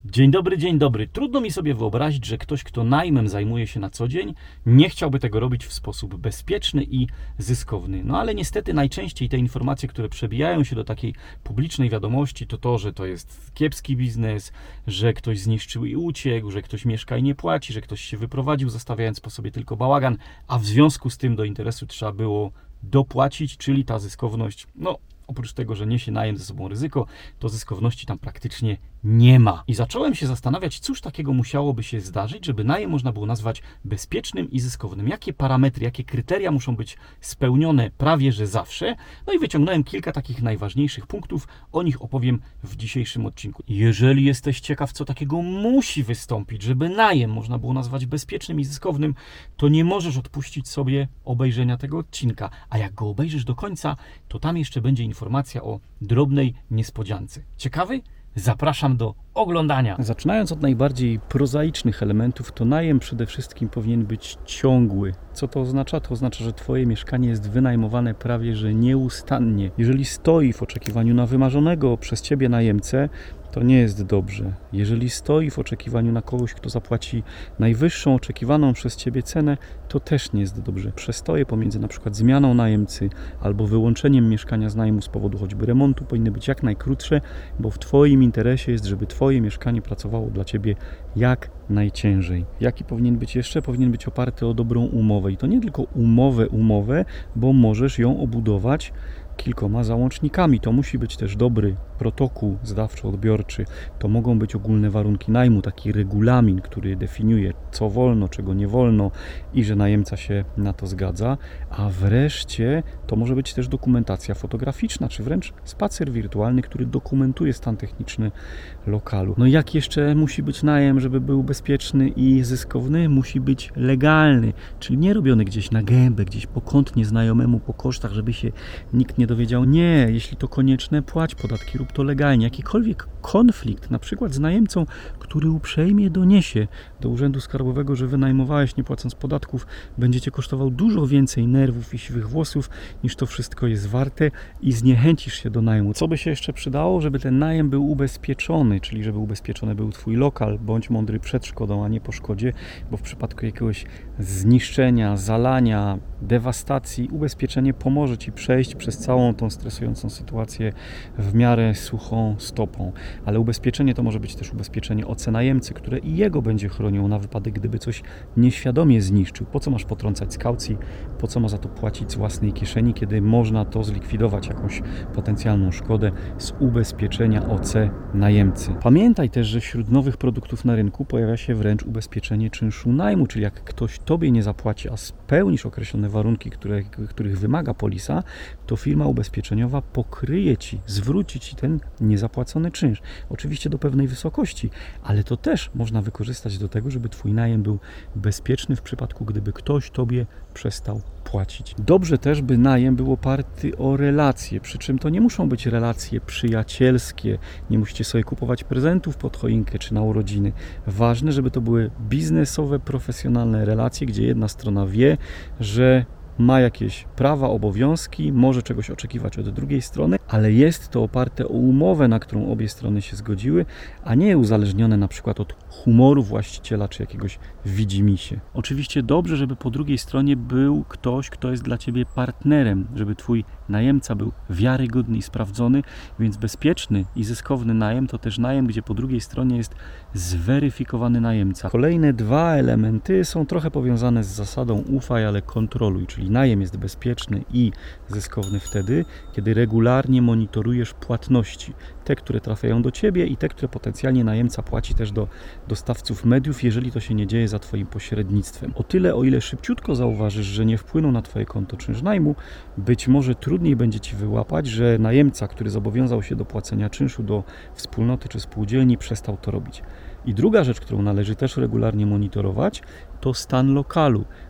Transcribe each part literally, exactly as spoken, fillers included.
Dzień dobry, dzień dobry. Trudno mi sobie wyobrazić, że ktoś, kto najmem zajmuje się na co dzień, nie chciałby tego robić w sposób bezpieczny i zyskowny. No ale niestety najczęściej te informacje, które przebijają się do takiej publicznej wiadomości, to to, że to jest kiepski biznes, że ktoś zniszczył i uciekł, że ktoś mieszka i nie płaci, że ktoś się wyprowadził, zostawiając po sobie tylko bałagan, a w związku z tym do interesu trzeba było dopłacić, czyli ta zyskowność, no oprócz tego, że niesie najem ze sobą ryzyko, to zyskowności tam praktycznie nie ma. I zacząłem się zastanawiać, cóż takiego musiałoby się zdarzyć, żeby najem można było nazwać bezpiecznym i zyskownym. Jakie parametry, jakie kryteria muszą być spełnione prawie że zawsze. No i wyciągnąłem kilka takich najważniejszych punktów. O nich opowiem w dzisiejszym odcinku. Jeżeli jesteś ciekaw, co takiego musi wystąpić, żeby najem można było nazwać bezpiecznym i zyskownym, to nie możesz odpuścić sobie obejrzenia tego odcinka. A jak go obejrzysz do końca, to tam jeszcze będzie informacja o drobnej niespodziance. Ciekawy? Zapraszam do oglądania. Zaczynając od najbardziej prozaicznych elementów, to najem przede wszystkim powinien być ciągły. Co to oznacza? To oznacza, że Twoje mieszkanie jest wynajmowane prawie że nieustannie. Jeżeli stoi w oczekiwaniu na wymarzonego przez Ciebie najemcę, to nie jest dobrze. Jeżeli stoi w oczekiwaniu na kogoś, kto zapłaci najwyższą oczekiwaną przez Ciebie cenę, to też nie jest dobrze. Przestoje pomiędzy na przykład zmianą najemcy albo wyłączeniem mieszkania z najmu z powodu choćby remontu powinny być jak najkrótsze, bo w Twoim interesie jest, żeby Twoje mieszkanie pracowało dla Ciebie jak najciężej. Jaki powinien być jeszcze? Powinien być oparty o dobrą umowę. I to nie tylko umowę, umowę, bo możesz ją obudować kilkoma załącznikami. To musi być też dobry protokół zdawczo-odbiorczy. To mogą być ogólne warunki najmu, taki regulamin, który definiuje, co wolno, czego nie wolno i że najemca się na to zgadza. A wreszcie to może być też dokumentacja fotograficzna, czy wręcz spacer wirtualny, który dokumentuje stan techniczny lokalu. No i jak jeszcze musi być najem, żeby był bezpieczny i zyskowny? Musi być legalny, czyli nie robiony gdzieś na gębę, gdzieś pokątnie znajomemu po kosztach, żeby się nikt nie dowiedział. Nie, jeśli to konieczne, płać podatki, rób to legalnie. Jakikolwiek konflikt, na przykład z najemcą, który uprzejmie doniesie do Urzędu Skarbowego, że wynajmowałeś nie płacąc podatków, będzie Cię kosztował dużo więcej nerwów i siwych włosów, niż to wszystko jest warte i zniechęcisz się do najmu. Co by się jeszcze przydało? Żeby ten najem był ubezpieczony, czyli żeby ubezpieczony był Twój lokal. Bądź mądry przed szkodą, a nie po szkodzie, bo w przypadku jakiegoś zniszczenia, zalania, dewastacji, ubezpieczenie pomoże Ci przejść przez całą tą stresującą sytuację w miarę suchą stopą. Ale ubezpieczenie to może być też ubezpieczenie O C najemcy, które i jego będzie chroniło na wypadek, gdyby coś nieświadomie zniszczył. Po co masz potrącać z kaucji? Po co ma za to płacić z własnej kieszeni, kiedy można to zlikwidować, jakąś potencjalną szkodę z ubezpieczenia O C najemcy? Pamiętaj też, że wśród nowych produktów na rynku pojawia się wręcz ubezpieczenie czynszu najmu, czyli jak ktoś Tobie nie zapłaci, a spełnisz określone warunki, które, których wymaga polisa, to firma ubezpieczeniowa pokryje Ci, zwróci Ci ten niezapłacony czynsz. Oczywiście do pewnej wysokości, ale to też można wykorzystać do tego, żeby Twój najem był bezpieczny w przypadku, gdyby ktoś Tobie przestał płacić. Dobrze też, by najem był oparty o relacje, przy czym to nie muszą być relacje przyjacielskie, nie musicie sobie kupować prezentów pod choinkę czy na urodziny. Ważne, żeby to były biznesowe, profesjonalne relacje, gdzie jedna strona wie, że ma jakieś prawa, obowiązki, może czegoś oczekiwać od drugiej strony, ale jest to oparte o umowę, na którą obie strony się zgodziły, a nie uzależnione na przykład od humoru właściciela czy jakiegoś widzimisię. Oczywiście dobrze, żeby po drugiej stronie był ktoś, kto jest dla Ciebie partnerem, żeby Twój najemca był wiarygodny i sprawdzony, więc bezpieczny i zyskowny najem to też najem, gdzie po drugiej stronie jest zweryfikowany najemca. Kolejne dwa elementy są trochę powiązane z zasadą ufaj, ale kontroluj, czyli najem jest bezpieczny i zyskowny wtedy, kiedy regularnie monitorujesz płatności. Te, które trafiają do Ciebie i te, które potencjalnie najemca płaci też do dostawców mediów, jeżeli to się nie dzieje za Twoim pośrednictwem. O tyle, o ile szybciutko zauważysz, że nie wpłyną na Twoje konto czynsz najmu, być może trudniej będzie Ci wyłapać, że najemca, który zobowiązał się do płacenia czynszu do wspólnoty czy spółdzielni, przestał to robić. I druga rzecz, którą należy też regularnie monitorować, to stan lokalu.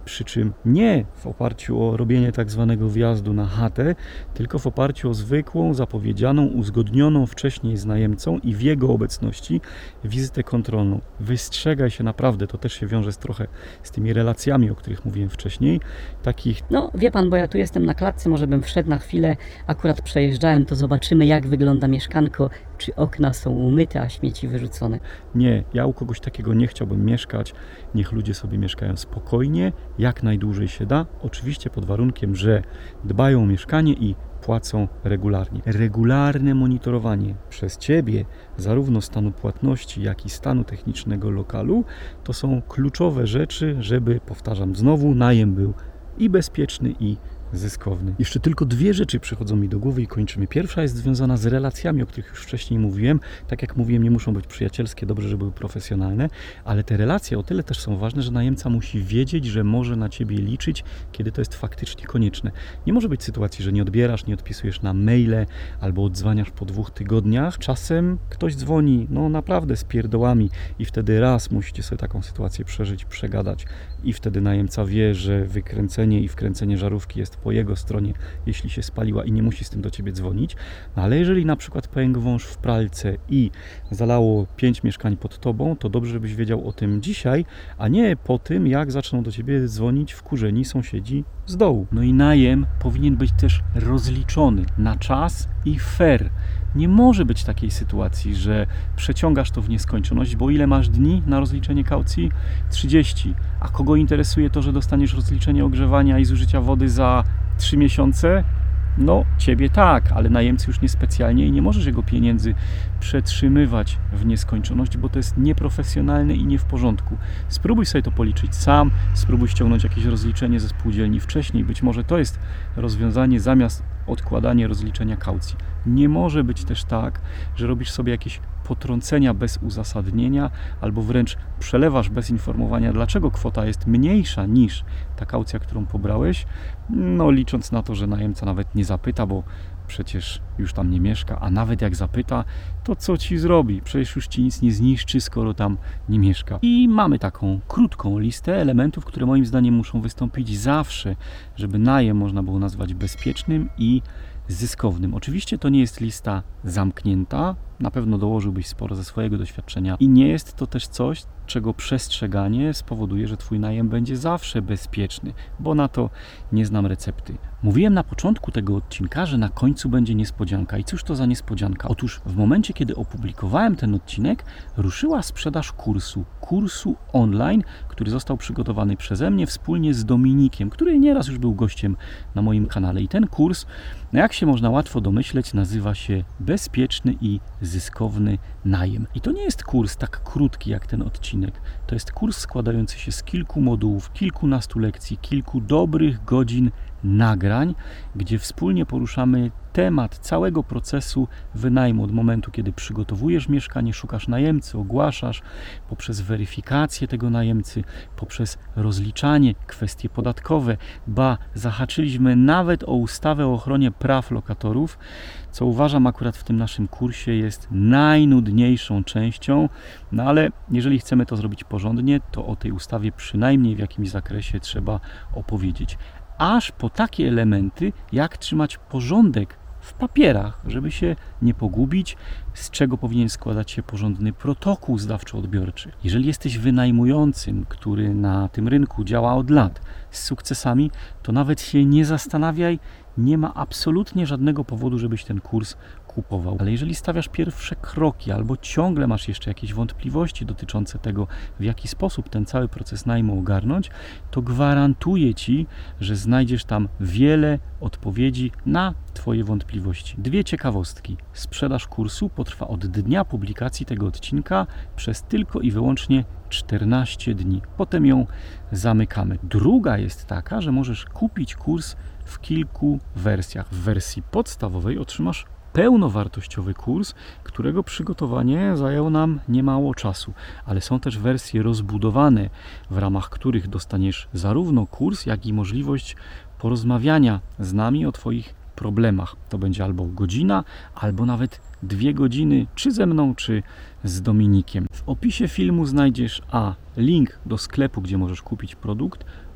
Przy czym nie w oparciu o robienie tak zwanego wjazdu na chatę, tylko w oparciu o zwykłą, zapowiedzianą, uzgodnioną wcześniej z najemcą i w jego obecności wizytę kontrolną. Wystrzegaj się naprawdę, to też się wiąże z trochę z tymi relacjami, o których mówiłem wcześniej, takich... No wie pan, bo ja tu jestem na klatce, może bym wszedł na chwilę, akurat przejeżdżałem, to zobaczymy jak wygląda mieszkanko, czy okna są umyte, a śmieci wyrzucone. Nie, ja u kogoś takiego nie chciałbym mieszkać, niech ludzie sobie mieszkają spokojnie, jak najdłużej się da, oczywiście pod warunkiem, że dbają o mieszkanie i płacą regularnie. Regularne monitorowanie przez Ciebie zarówno stanu płatności, jak i stanu technicznego lokalu to są kluczowe rzeczy, żeby, powtarzam znowu, najem był i bezpieczny, i zyskowny. Jeszcze tylko dwie rzeczy przychodzą mi do głowy i kończymy. Pierwsza jest związana z relacjami, o których już wcześniej mówiłem. Tak jak mówiłem, nie muszą być przyjacielskie, dobrze, żeby były profesjonalne, ale te relacje o tyle też są ważne, że najemca musi wiedzieć, że może na Ciebie liczyć, kiedy to jest faktycznie konieczne. Nie może być sytuacji, że nie odbierasz, nie odpisujesz na maile albo odzwaniasz po dwóch tygodniach. Czasem ktoś dzwoni, no naprawdę z pierdołami i wtedy raz musicie sobie taką sytuację przeżyć, przegadać i wtedy najemca wie, że wykręcenie i wkręcenie żarówki jest po jego stronie, jeśli się spaliła i nie musi z tym do Ciebie dzwonić. No ale jeżeli na przykład pękł wąż w pralce i zalało pięć mieszkań pod Tobą, to dobrze, żebyś wiedział o tym dzisiaj, a nie po tym, jak zaczną do Ciebie dzwonić wkurzeni sąsiedzi z dołu. No i najem powinien być też rozliczony na czas i fair. Nie może być takiej sytuacji, że przeciągasz to w nieskończoność, bo ile masz dni na rozliczenie kaucji? trzydzieści. A kogo interesuje to, że dostaniesz rozliczenie ogrzewania i zużycia wody za trzy miesiące? No, Ciebie tak, ale najemcy już niespecjalnie i nie możesz jego pieniędzy przetrzymywać w nieskończoność, bo to jest nieprofesjonalne i nie w porządku. Spróbuj sobie to policzyć sam, spróbuj ściągnąć jakieś rozliczenie ze spółdzielni wcześniej. Być może to jest rozwiązanie zamiast odkładania rozliczenia kaucji. Nie może być też tak, że robisz sobie jakieś potrącenia bez uzasadnienia albo wręcz przelewasz bez informowania, dlaczego kwota jest mniejsza niż ta kaucja, którą pobrałeś, no licząc na to, że najemca nawet nie zapyta, bo przecież już tam nie mieszka, a nawet jak zapyta, to co Ci zrobi? Przecież już Ci nic nie zniszczy, skoro tam nie mieszka. I mamy taką krótką listę elementów, które moim zdaniem muszą wystąpić zawsze, żeby najem można było nazwać bezpiecznym i zyskownym. Oczywiście to nie jest lista zamknięta, na pewno dołożyłbyś sporo ze swojego doświadczenia i nie jest to też coś, czego przestrzeganie spowoduje, że Twój najem będzie zawsze bezpieczny, bo na to nie znam recepty. Mówiłem na początku tego odcinka, że na końcu będzie niespodzianka. I cóż to za niespodzianka? Otóż w momencie, kiedy opublikowałem ten odcinek, ruszyła sprzedaż kursu. Kursu online, który został przygotowany przeze mnie wspólnie z Dominikiem, który nieraz już był gościem na moim kanale. I ten kurs, no jak się można łatwo domyśleć, nazywa się Bezpieczny i Zyskowny Najem. I to nie jest kurs tak krótki jak ten odcinek. To jest kurs składający się z kilku modułów, kilkunastu lekcji, kilku dobrych godzin nagrań, gdzie wspólnie poruszamy temat całego procesu wynajmu od momentu, kiedy przygotowujesz mieszkanie, szukasz najemcy, ogłaszasz, poprzez weryfikację tego najemcy, poprzez rozliczanie, kwestie podatkowe, ba, zahaczyliśmy nawet o ustawę o ochronie praw lokatorów, co uważam akurat w tym naszym kursie jest najnudniejszą częścią, no ale jeżeli chcemy to zrobić porządnie, to o tej ustawie przynajmniej w jakimś zakresie trzeba opowiedzieć. Aż po takie elementy, jak trzymać porządek w papierach, żeby się nie pogubić, z czego powinien składać się porządny protokół zdawczo-odbiorczy. Jeżeli jesteś wynajmującym, który na tym rynku działa od lat z sukcesami, to nawet się nie zastanawiaj, nie ma absolutnie żadnego powodu, żebyś ten kurs kupował. Ale jeżeli stawiasz pierwsze kroki albo ciągle masz jeszcze jakieś wątpliwości dotyczące tego, w jaki sposób ten cały proces najmu ogarnąć, to gwarantuję Ci, że znajdziesz tam wiele odpowiedzi na Twoje wątpliwości. Dwie ciekawostki. Sprzedaż kursu potrwa od dnia publikacji tego odcinka przez tylko i wyłącznie czternaście dni. Potem ją zamykamy. Druga jest taka, że możesz kupić kurs w kilku wersjach. W wersji podstawowej otrzymasz pełnowartościowy kurs, którego przygotowanie zajęło nam niemało czasu, ale są też wersje rozbudowane, w ramach których dostaniesz zarówno kurs, jak i możliwość porozmawiania z nami o Twoich problemach. To będzie albo godzina, albo nawet dwie godziny, czy ze mną, czy z Dominikiem. W opisie filmu znajdziesz a. link do sklepu, gdzie możesz kupić produkt,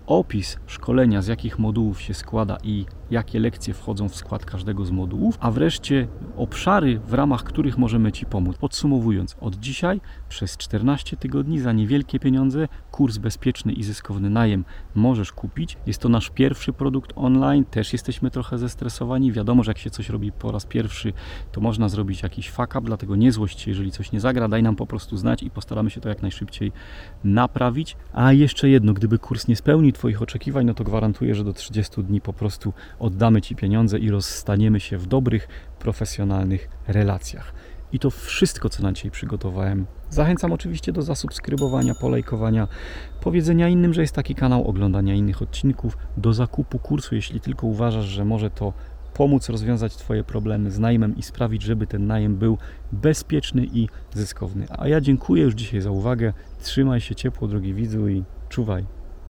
opis szkolenia, z jakich modułów się składa i jakie lekcje wchodzą w skład każdego z modułów, a wreszcie obszary, w ramach których możemy Ci pomóc. Podsumowując, od dzisiaj przez czternaście tygodni za niewielkie pieniądze kurs Bezpieczny i Zyskowny Najem możesz kupić. Jest to nasz pierwszy produkt online, też jesteśmy trochę zestresowani. Wiadomo, że jak się coś robi po raz pierwszy, to można zrobić jakiś fuck up, dlatego nie złość się, jeżeli coś nie zagra, daj nam po prostu znać i postaramy się to jak najszybciej naprawić. A jeszcze jedno, gdyby kurs nie spełnił Twoich oczekiwań, no to gwarantuję, że do trzydziestu dni po prostu oddamy Ci pieniądze i rozstaniemy się w dobrych, profesjonalnych relacjach. I to wszystko, co na dzisiaj przygotowałem. Zachęcam oczywiście do zasubskrybowania, polajkowania, powiedzenia innym, że jest taki kanał, oglądania innych odcinków, do zakupu kursu, jeśli tylko uważasz, że może to pomóc rozwiązać Twoje problemy z najmem i sprawić, żeby ten najem był bezpieczny i zyskowny. A ja dziękuję już dzisiaj za uwagę. Trzymaj się ciepło, drogi widzu, i czuwaj.